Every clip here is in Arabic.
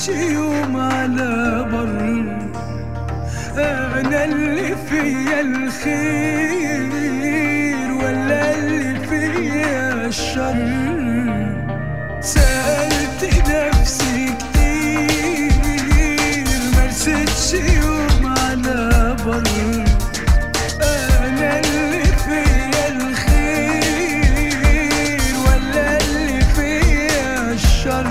مرستش يوم على بر. انا اللي فيا الخير ولا اللي فيا الشر؟ سألت نفسي كتير مرستش يوم على بر. انا اللي فيا الخير ولا اللي فيا الشر؟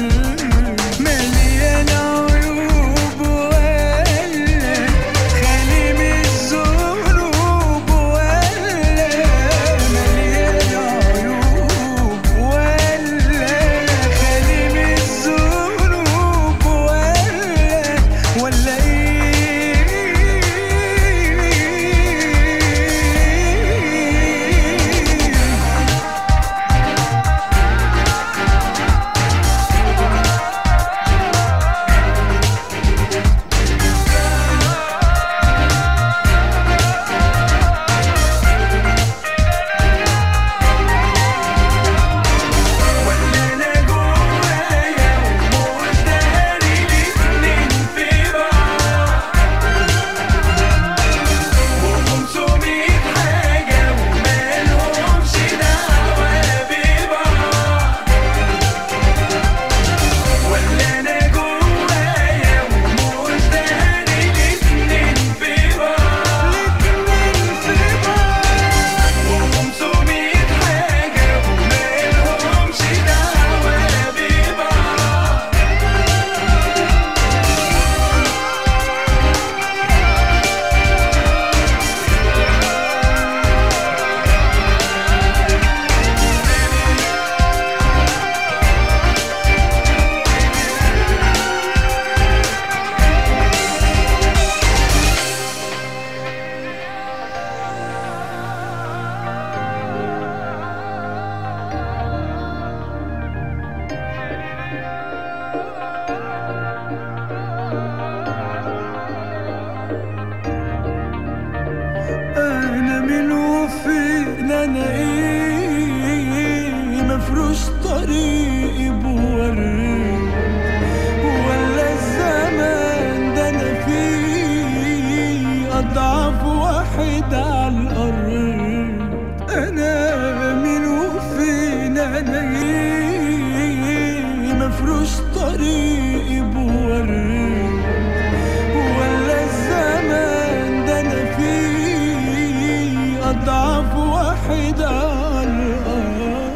مليان عيوب ولا خالي من الذنوب؟ ولا مليان عيوب ولا خالي من الذنوب؟ ولا انا ايه مفروش طريقي بورد؟ ولا الزمان ده انا فيه اضعف واحد على الارض؟ انا مين وفين؟ انا ايه مفروش طريقي بورد؟ ولا الزمان ده انا فيه اضعف واحد على الارض؟